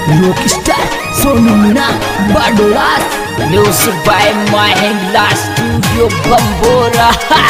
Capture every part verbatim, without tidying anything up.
Rockstar Sonuna Badolas. Music by Mahindra Studio Bambora.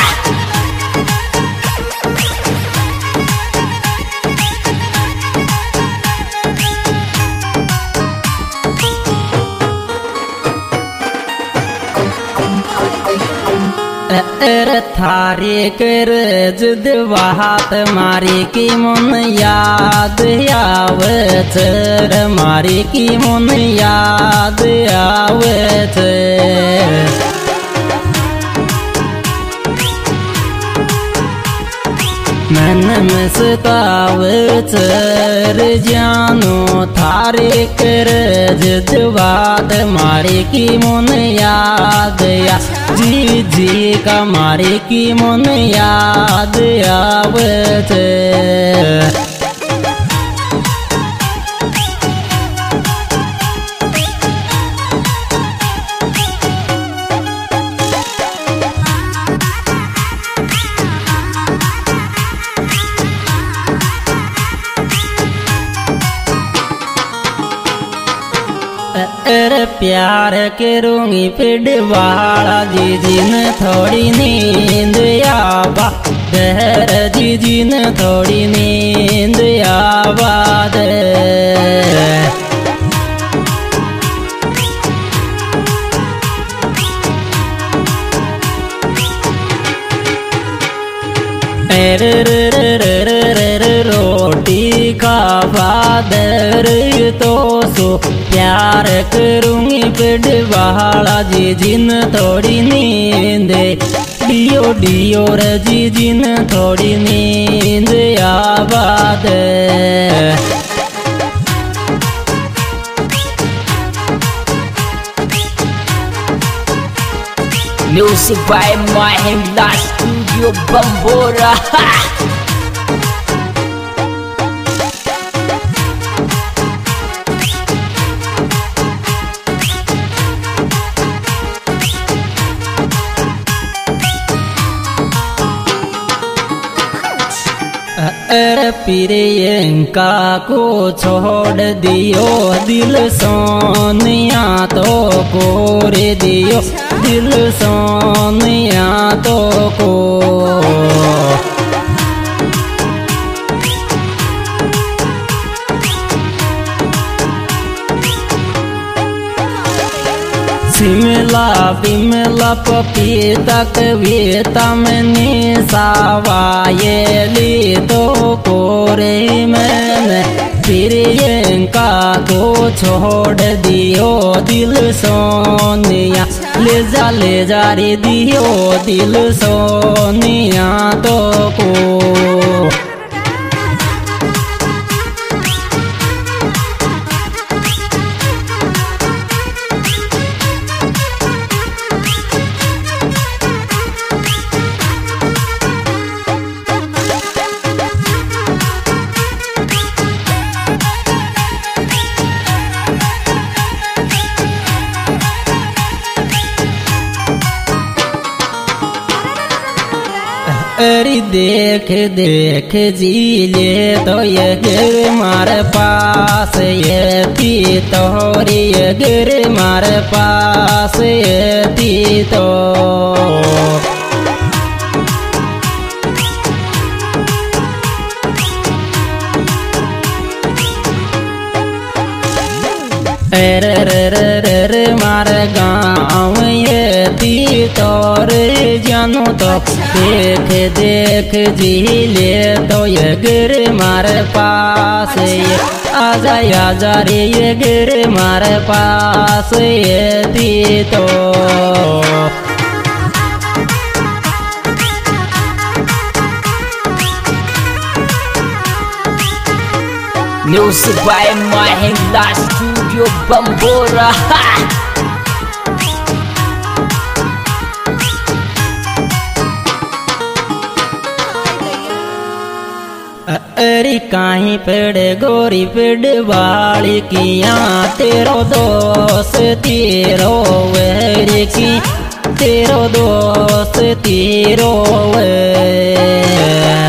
अरे थारे कर जुदवाहत मारी की मन याद आवत रे मारी की मन याद आवत मन में सतावत रे जानो थारे कर जुदवाहत मारी की मन याद या जी जी का मारे की मन याद आवत अरे प्यार करूंगी पिडवाड़ा जी जिन थोड़ी नींद आवा दहर जी जिन थोड़ी नींद आवाद अरे रोटी का फादर तो सो प्यार करूंगी पिडवाड़ा जी जिन थोड़ी नींद डियो डियो रजी जिन थोड़ी नींद आबाद Music by Mahindra Studio Bambora. अरे प्रियंका को छोड़ दियो दिल सोनिया तो कोरे दियो दिल सोनिया तो को सिमला बिमला पपीता कविता में सावायली तो कोरे मैंने प्रियंका को छोड़ दियो दिल सोनिया ले जा ले जा रे दियो दिल सोनिया तो को अरे देख देख जी ले तो ये गिर मार पास ये पी तोरी ये गिर मार पास ये पी तो अरे रे रे रे मार गाँव ये ती तोर जानो तो देख देख जी ले तो ये गिर मार पास ये आजा आजा रे ये गिर मार पास ये ती तो Music by Mahindra Studio Bambora. अरे काहीं पेड़ गोरी पेड़ वाली किया तेरो दोस्त तेरो वेरी की तेरो दोस्त तेरो वे